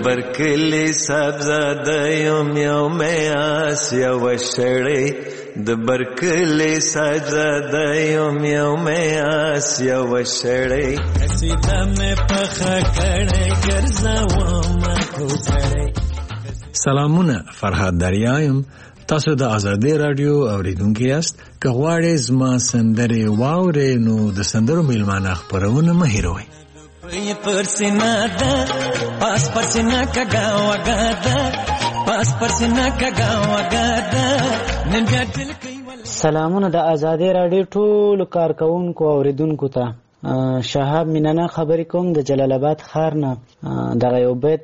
Speaker 2: برکلی صاحبزاده یم یو میاس یو شړی د برکلی صاحبزاده یم یو میاس یو شړی
Speaker 15: قصیده مې پخه کړې ګرځوم کوڅړی.
Speaker 22: سلامونه، فرهاد دریا یم. تاسو د آزادۍ رادیو اوریدونکي یاست. که غواړئ زما سندرې واورئ نو د سندرو میلمانه خپرونه مه هېروئ.
Speaker 15: پر سینا ده پاس پر سینا کګا وګا ده پاس پر سینا کګا وګا ده نن بیا دل کوي.
Speaker 23: سلامونه د آزادۍ رادیو ټول کارکونکو اوریدونکو ته. شهاب مینانا خبرې کوم د جلال آباد ښار نه. دغه یو بیت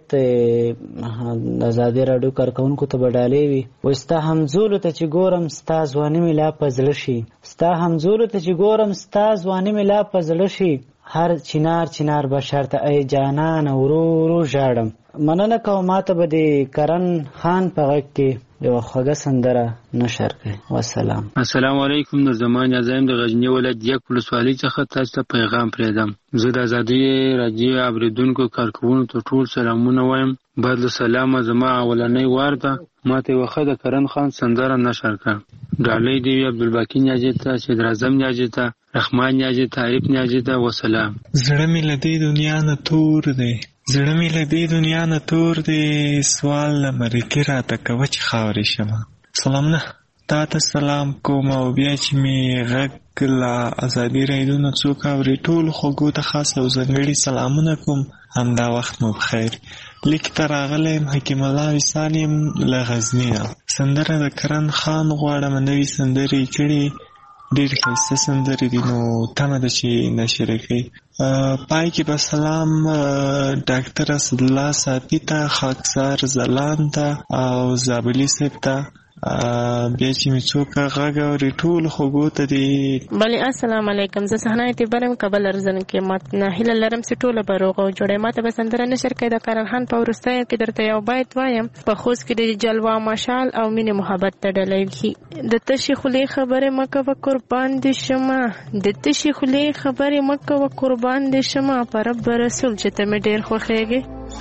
Speaker 23: د آزادۍ راډیو کارکونکو ته به ډالۍ وي. وایي ستا همزولو ته چې ګورم ستا ځواني مې لا په زړه شي، ستا همزولو ته چې ګورم ستا ځواني مې لا په زړه شي، هر چنار چنار بشر ته ای جانان ورو ورو ژاړم. مننه کوم ماته به د کرن خان په غږ کې یو خوږه سندره نشر کړي. والسلام.
Speaker 14: السلام علیکم. د زمان عظیم د غزنی ولایت یک ولسوالۍ څخه تاسو ته پیغام پرېږدم. زه د آزادۍ رادیو اوریدونکو کارکوونکو ته ټول سلامونه وایم. بدل سلام زما اولنۍ وار ده. ماته وخت د کرن خان سندره نشر کړه. ډالۍ دی عبدالباقی نیاجی ته، صدر اعظم نیاجی ته، رحمان نیاجی ته، عارف نیاجی ته. والسلام.
Speaker 9: زړه مې له دې دنیا نه تور دی، زړه مې له دې دنیا نه تور دی، سوال له مرګي راته کوه چې خاورې شمه. سلامونه، تا ته سلام کوم او بیا چې مې غږ له آزادۍ رادیو نه څوک اوري ټولو خوږو ته خاص او ځانګړي سلامونه کوم. همدا وخت مو بخیر. لیک ته راغلی یم حکیم الله وصال یم له غزني نه. سندره د کرن خان غواړم. نوي سندرې کړي، ډېر ښایسته سندرې دي، نو تمه ده چې نشر کړي. پای کې به سلام ډاکټر اسدالله صافي ته، خاکسار ځلان ته او زابلي صاحب ته. بیا چې مې څوک غږ اوري ټولو خوږو ته دي.
Speaker 24: بلې السلام علیکم. زه صحنه اعتبار یم کابل ارزن کې. ما هیله لرم چې ټوله به روغ او جوړه. ما ته به سندره نشر کړي د کرن خان په وروستیو کې درته یو بیت وایم. په خوست کې د جلوه مشال او مینې محبت ته ډالۍ وي. د تشې خولې خبرې مه کوه قربان دې شمه، د تشې خولې خبرې مه کوه قربان دې شمه، په رب رسول چې ته مې ډېر خوښېږې.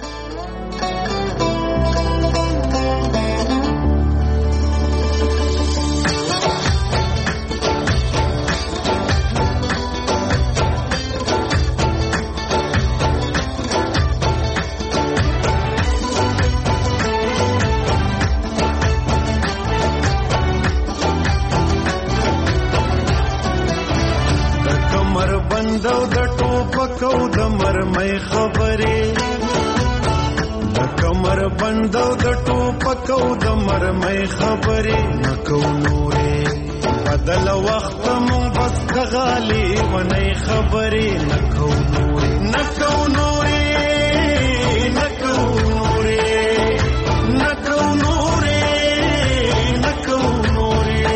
Speaker 2: دو د ټوپکو د مرمۍ خبرې، د کمر بندو د ټوپکو د مرمۍ خبرې نکو نورې، بدل وخت مون بس غالي ونی خبرې نکو نورې نکو نورې نکو نورې نکو نورې نکو نورې.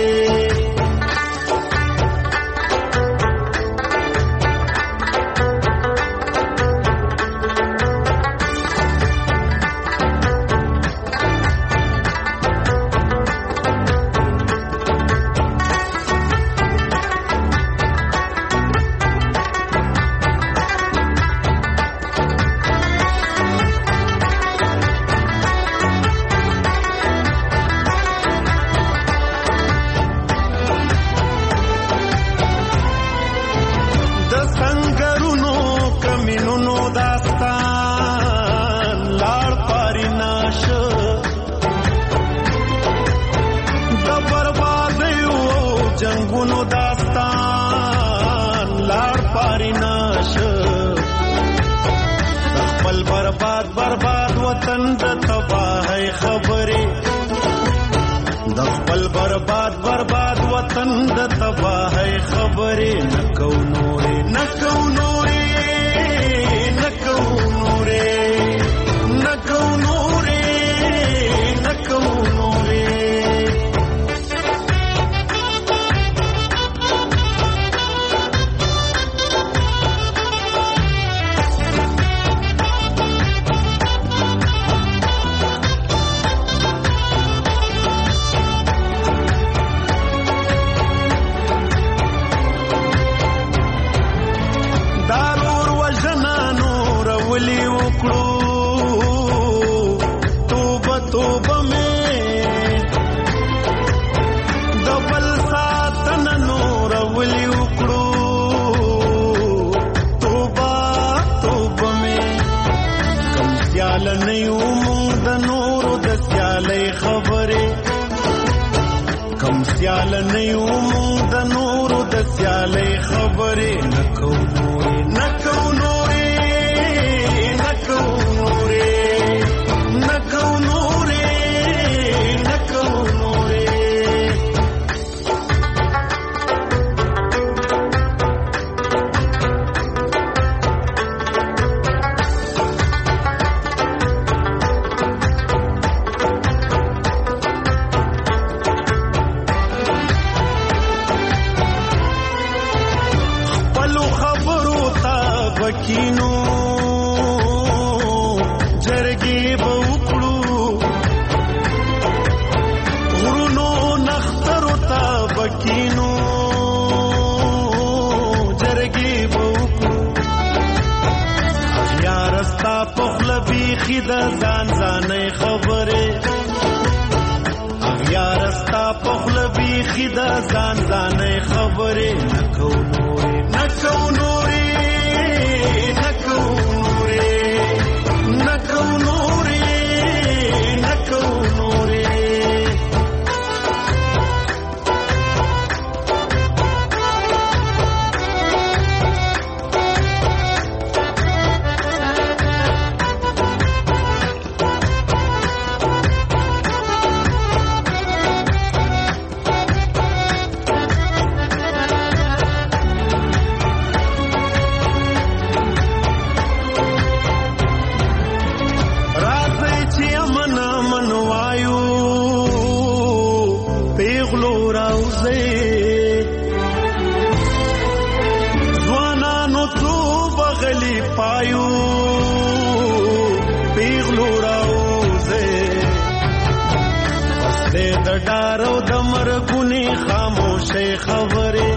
Speaker 2: سیالنی ومونږ د نورو د سیالۍ خبرې نه کوو نورې نه کوو نورې نه کوو نورې نه کوو نورې نه کوو نورې کینو جرګې به وکړو غرونو نخترو ته به کینو جرګې به وکړو یاره ستا په خوله بیخي د ځان ځانۍ خبرې یاره ستا په خوله بیخي د ځان ځانۍ خبرې نه کوو نورې نه کوو نورې ډارو د مرګونی خاموشي خبرې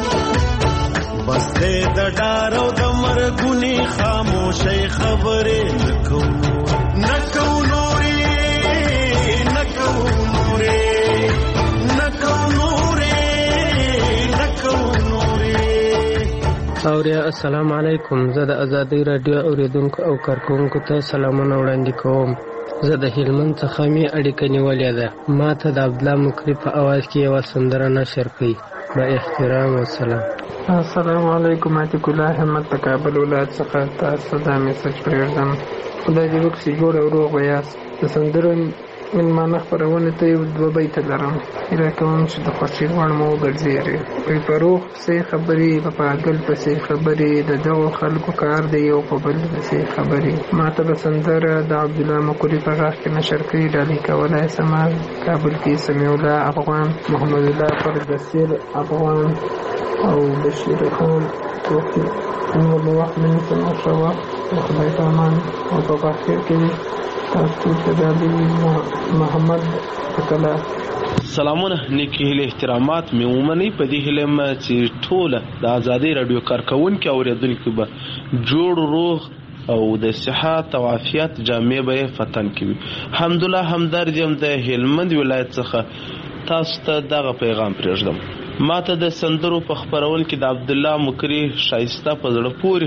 Speaker 2: بس دې د ډارو د مرګونی خاموشي خبرې نه کوو نه کوو نورې نه کوو نورې نه کوو نورې نه کوو نورې.
Speaker 12: اوریا السلام علیکم. زه د ازادي رادیو اوریدونکو او کارکونکو ته سلامونه وړاندې کوم. زه د هلمند څخه مې اړیکه نیولې ده. ما ته د عبدالله مکري په اواز کې یوه سندره نشر کړئ. با احترام والسلام.
Speaker 3: السلام علیکم. عتیق الله همت د کابل ولایت څخه تاسو دا میسج پرېږدم. خدای دې وکړي جوړ او روغ به یاست. د سندرو مېلمانه خپرونې ته یو دوه بیته لرم. هیله کوم چې د خوښۍ وړ مو وګرځېږي. وایي په روغ پسې خبرې په پاګل پسې خبرې د دغو خلکو کار دی یو په بل پسې خبرې. ما ته به سندره د عبدالله مکري په غاښ کې نشر کړي. ډالۍ کولی سمه کابل کې سمیع الله افغان، محمد الله فردسیر افغان او بشیر خان توفي. نور به وخت نه نیسم او ښه وخت د خدای په امان او په بخیر کې تاسو ته د محمد کلا
Speaker 4: سلامونه نیکی هیله احترامات مې ومنئ. په دې هیله م چې ټوله د ازادۍ راډیو کارکوونکي او اورېدونکي به جوړ روغ او د صحت او عافیت جامې به یې فتن کوي. الحمدلله همدرد یم د هلمند ولایت څخه تاسو ته دغه پیغام پرېږدم. ما ته د سندرو په خپرول کې د عبدالله مکري شایسته په زړه پورې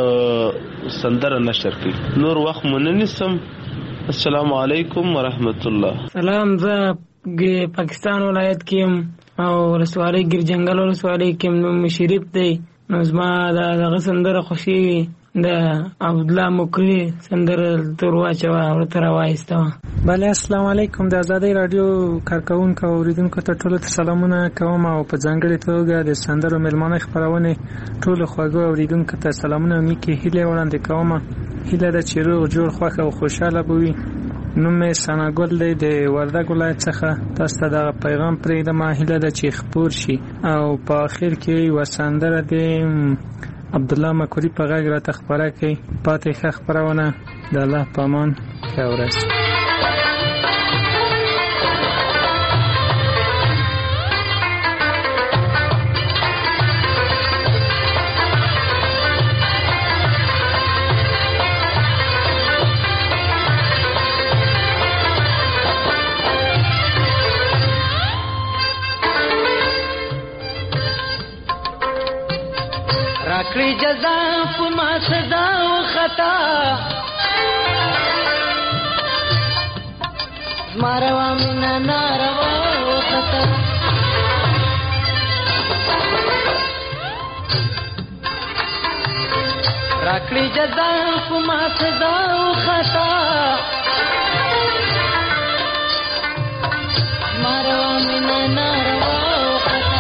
Speaker 4: سندره نشر کړي. نور وخت مو نه نیسم. السلام علیکم ورحمت الله.
Speaker 5: سلام. زه پاکستان ولایت کې یم او ولسوالۍ ګیرجنګل ولسوالۍ کې نوم شریف دی. نو زما دغه سندره خوښېږي. د عبدالله مکري سندره تور واچوه او ورته راوایسته.
Speaker 3: بله السلام علیکم. د ازادۍ راډیو کارکوونکو او اورېدونکو ته ټولو ته سلامونه کوم او په ځانګړې توګه د سندرو مېلمانه خپرونې ټولو خوږو اورېدونکو ته سلامونه او نیکې هیلې وړاندې کوم. هیله ده چې روغ جوړ خوښ او خوشحاله به وي. نوم مې ثناګل دی د وردګ ولایت څخه. تاسو ته دغه پیغام پرېږدم. هیله ده چې خپور شي او په آخر کې یوه سندره د عبدالله مکري په غږ راته خپره کړئ. پاتې ښه خپرونه. د الله په امان. ښه ورځ.
Speaker 15: کړی جزا په ما سزا او خطا ماروا مینا ناروا او خطا راکړي جزا په ما سزا او خطا ماروا مینا ناروا او خطا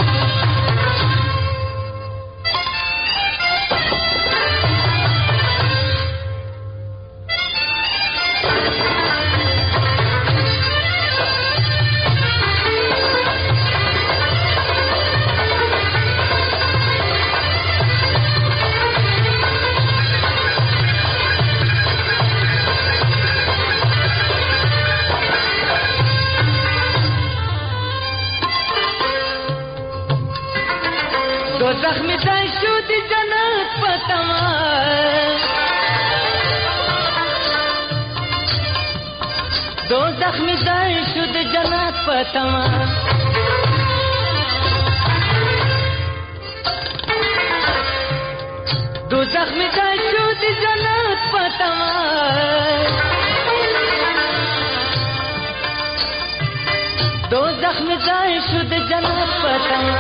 Speaker 15: زخمی ځای شو د جنت په تمه دو زخمی ځای شو د جنت په تمه دو زخمی ځای شو د جنت په تمه دو زخمی ځای شو د جنت په تمه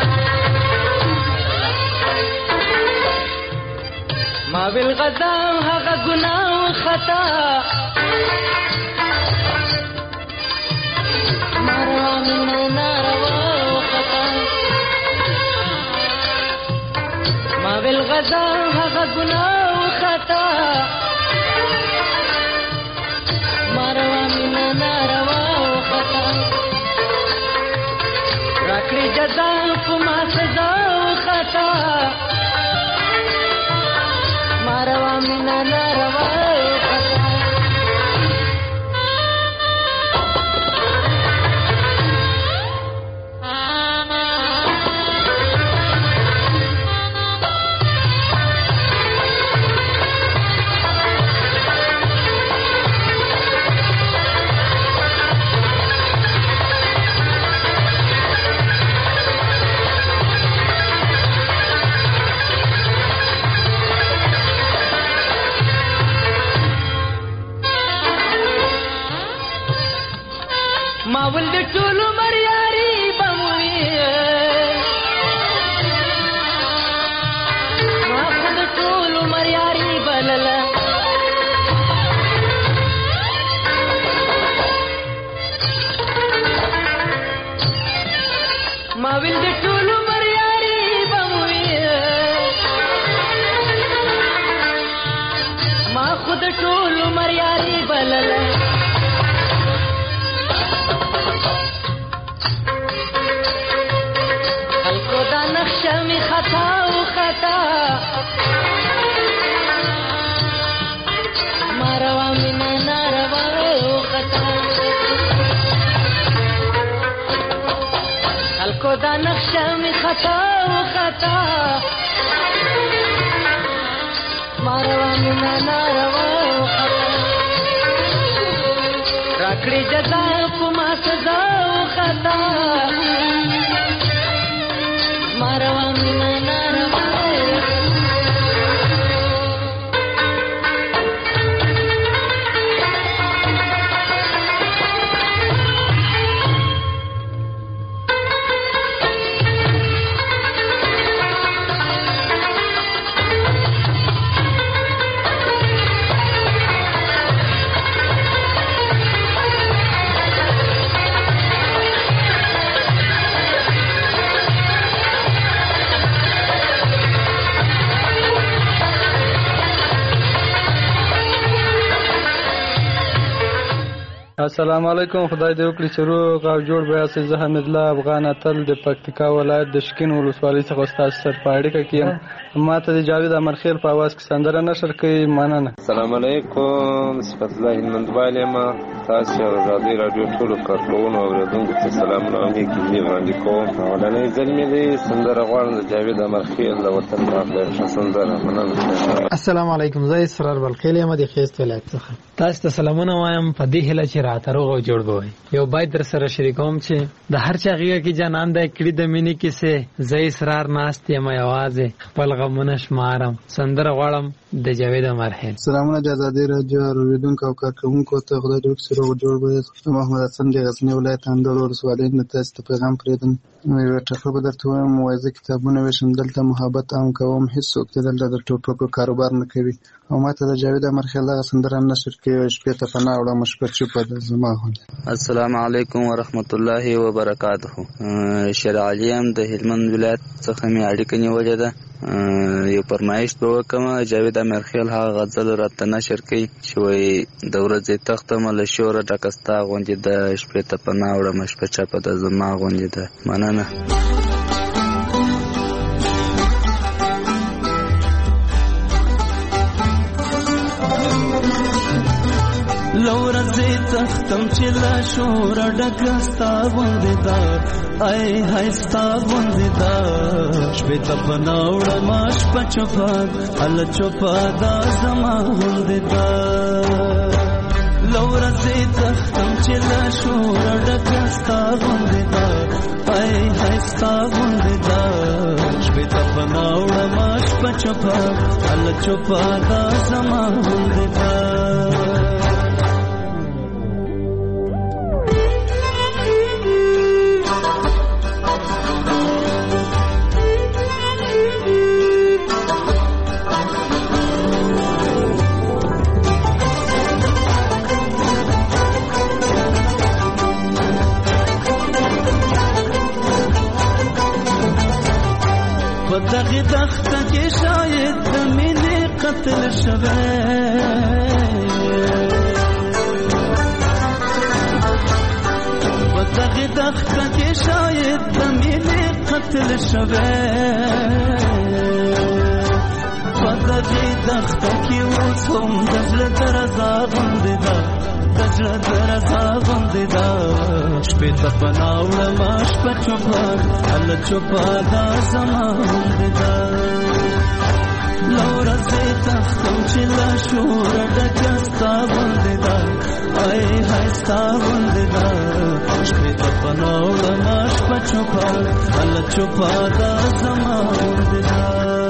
Speaker 15: ما بالغذا هغه ګناه او خطا ماروا مینا ناروا او خطا ما بالغذا هغه ګناه او خطا ماروا مینا ناروا او خطا راکړي جزا په ما سزا او خطا ماروا مینا ناروا ما ولد ټول مریاري بموي ما خود ټول مریاري بللا ما ولد ټول مریاري بموي ما خود ټول مریاري بللا نقشمی خطا و خطا ماروا مینا ناروا و خطا خلکو دا نقشمی خطا و خطا ماروا مینا ناروا و خطا راکړي جزا په ما سزا و خطا ماروا مینا ناروا
Speaker 1: السلام علیکم. خدای دې وکړي چې روغ او جوړ به یاست. زه حمید الله افغان اتل د پکتیکا ولایت د شکین ولسوالۍ څخه ستاسو سره په اړیکه کې یم. ما ته د جاوید امرخیل په اواز کې سندره نشر کوي. مننه.
Speaker 6: السلام علیکم. صفت الله هلمندوال یم. تاسو او ازادي رادیو ټولو کارکوونکو او اوریدونکو ته سلامونه او نیکي وړاندې کوم. اولنۍ ځل مې د سندره غواړم د جاوید امرخیل د وطن پاک د سندره. مننه.
Speaker 7: السلام علیکم. زه اسرار بلخیل یم د خیست ولایت څخه.
Speaker 23: تاسو ته سلامونه وایم په دې هیله چې راته روغ او جوړ بوي. یو باید در سره شریکوم چې د هر چا غیږه کې جانان د کړي د مینې کیسه زه اسرار ناست یم یوازې خپل غمونه شمارم. سندره غواړم د جاوید امرخیل.
Speaker 8: سلامونه د ازادي رادیو اوریدونکو او کارکوونکو ته. خدای دې وکړي روغ جوړ به محمد حسن د غزني ولایت اندړ ولسوالۍ نه تاسو ته پیغام پرېږدم. یوه ټکه به درته ووایم، وایي زه کتابونه ویشم، دلته محبت عام کوم، هېڅوک چې دلته د ټوپکو کاروبار نه کوي. او ما ته د جاوید امرخیل دغه سندره نشر کې شپې ته پناه وړم، شپه چوپه ده زما غوندې.
Speaker 10: السلام علیکم ورحمت الله وبرکاته. شیر علي یم د هلمند ولایت څخه مې اړیکه نیولې ده. یو فرمایش به وکړم، جاوید امرخیل هغه غزل راته نشر کوي چې وایي د ورځې تختمه له شوره ډکه ستا غوندې ده، شپې ته پناه وړم شپه چپه ده زما غوندې ده. مننه.
Speaker 15: لورځې تختم چې لا شوره ډکه ستا غوندې ده، ای های ستا غوندې ده، شپې ته پناه وړم شپه چوپه هله چوپه ده زما غوندې ده. لورځې تختم چې لا شوره ډکه ستا غوندې ده، ای های ستا غوندې ده، شپې ته پناه وړم شپه چوپه هله چوپه ده زما غوندې ده. دغه دخته کې شاید د مینې قتل شوی، په دغه دخته کې شاید د مینې قتل شوی، په دغه دخته کې اوس هم د زړه درزا غوندې ده، د زړه درزا غوندې ده، شپې ته پناه وړم شپه چوپه هله چوپه ده زما غوندې ده. لورځې تختم چې له شوره ډکه ستا غوندې ده، ای های ستا غوندې ده، شپې ته پناه وړم شپه چوپه هله چوپه ده زما غوندې ده.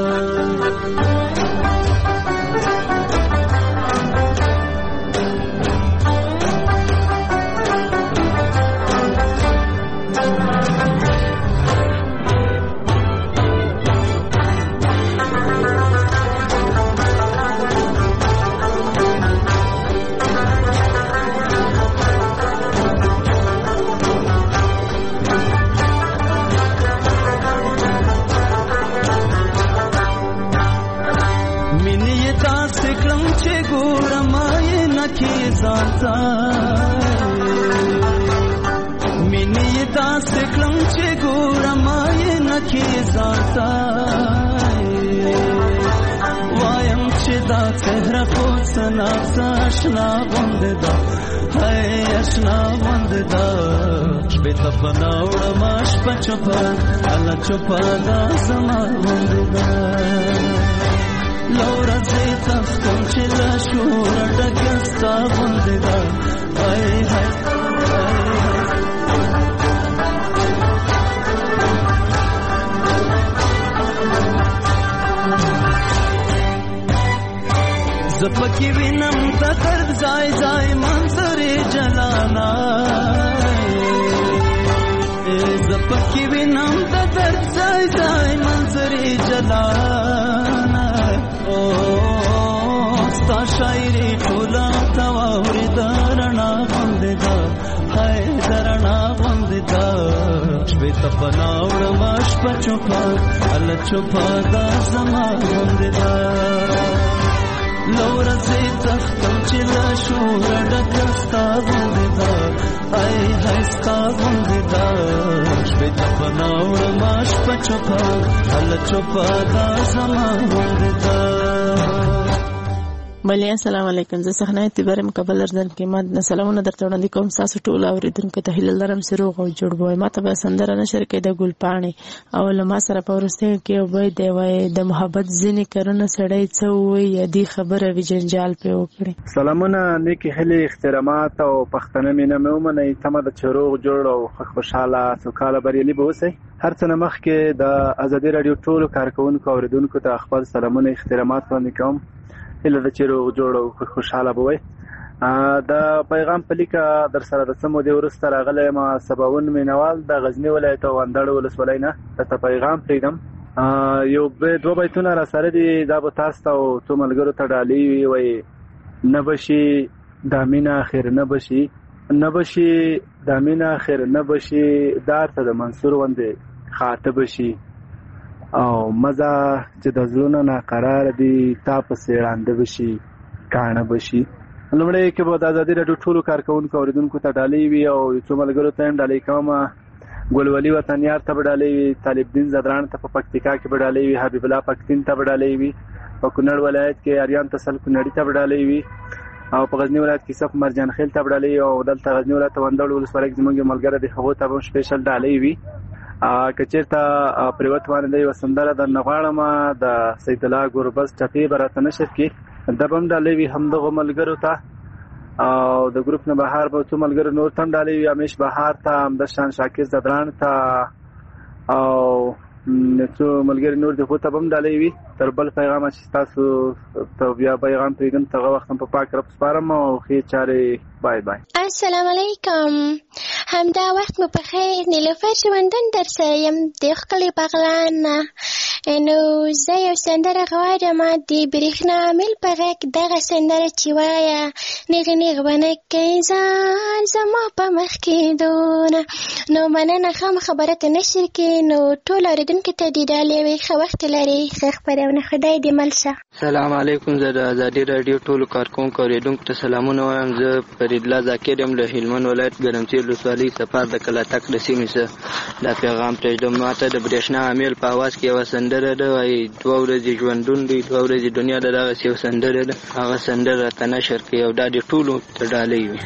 Speaker 15: مینې داسې کړم چې ګورم یې نکې ځانته، وایم چې دا څهره خو څه ناڅه اشنا غوندې ده، هی اشنا غوندې ده، شپې ته پناه وړم شپه چوپه هله چوپه ده زما غوندې ده. لورځې تختم چې له شوره ډکه ستا غوندې ده، ای های زه پکې وینم د درد ځای ځای منظرې جلانا، زه پکې وینم د درد ځای ځای منظرې جلانا، ستا شاعري ټوله ته واورېده رڼا غوندې ده، هی د رڼا غوندې ده، شپې ته پناه وړم شپه چوپه هله چوپه ده زما غوندې ده. لورځې تختم چې له شوره ډکه ستا غوندې ده، ای های ستا غوندې ده، شپې ته پناه وړم شپه چوپه هله چوپه ده زما غوندې ده.
Speaker 24: بلې السلام علیکم. زه صحنه اعتبار مقبل ارزن کې ما سلامونه درته وړاندې کوم. تاسو ټول اوریدونکو ته هیله لرم چې روغ او جوړ وئ. ما ته به سندره نشر کې د ګل پاڼې او له ما سره په ورسته کې وای دی وای د محبت ځینې کارونه سړی څه وایي یا دی خبره وی جنجال په وکړي.
Speaker 11: سلامونه نیکی هلي احترامات او پښتنه مینه مې ومنئ. تمه د چروغ جوړ او خوشاله سوکاله بریالي به اوسئ. هر څه نه مخکې د ازادي رادیو ټولو کارکونکو اوریدونکو ته خپل سلامونه احترامات وړاندې کوم. هله د چروغ جوړ او خوشاله به وئ. د پیغام په لیکه در سره د څه مودې وروسته راغلی یم سباون مینوال د غزني ولایت او اندړ ولسوالۍ نه درته پیغام پرېږدم. یو دوه بیتونه را سره دي، دا به تاسو ته او څو ملګرو ته ډالۍ وي. وایي نه بشي دا مینه خیر نه بشي، نه بشي دا مینه خیر نه بشي، دار ته د منصور غوندې خاطه بشي، او مزه چې د زړونو ناقرار دي تا پسې ړانده بشي کاڼه بشي. لومړی کې به د ازادي راډیو ټولو کارکوونکو اورېدونکو ته ډالۍ وي او څو ملګرو ته هم ډالۍ کوم. ګلولي وطنیار ته به ډالۍ وي، طالب دین زدران ته په پکتیکا کې به ډالۍ وي، حبیب الله پکتین ته به ډالۍ وي، په کونړ ولایت کې اریان تسل کونړي ته به ډالۍ وي، او په غزني ولایت کې صف مرجان خیل ته به ډالۍ وي، او دلته غزني ولایت اندړ ولسوالۍ کې زموږ ملګری دی هغو ته به سپیشل ډالۍ وي. که چېرته پریوت باندې یوه سندره درنه غواړم د سید الله ګوربز ټپې به راته نشر کړي، دا به هم ډالۍ وي همدغو ملګرو ته. او د ګروپ نه بهر به څو ملګرو نور ته هم ډالۍ وي، امیش بهار ته، همدشان شاکر زدران ته، او څو ملګري نور د خو ته به هم ډالۍ وي. تر بل پیغامه چې ستاسو ته بیا پیغام پرېږدم ته هغه وخت هم په پاک رب سپارم او ښې چارې. بای بای.
Speaker 13: السلام علیکم، همدا وخت مو په خیر. نیلوفر ژوندون در سره یم د ښکلي بغلان نه. نو زه یو سندره غواړم د برېښنا میل په غږ، دغه سندره چې وایه نیغ نیغ به نه کوي ځان زما په مخ کې دونه. نو مننه، ښه خبره ته نشر کړي. نو ټول اورېدونکو ته دې ډالۍ وي، ښه وخت لرئ، ښه خپرونه، خدای دې مل شه.
Speaker 16: سلام علیکم، زه د ازادي راډیو ټولو کارکوونکو اورېدونکو ته سلامونه وایم. زه فریدالله ذاکر یم له هلمند ولایت ګرمسیر ولسوالۍ سفر د کلاتک د سیمې څخه. دا پیغام پرېږدم. ماته د برېښنا امیل په اواز کې یوه سندره ده، وایي دوه ورځې ژوندون دی، دوه ورځې دنیا ده، دغسې یو سندره ده، هغه سندره راته نشر کړي او دا دې ټولو ته ډالۍ وي.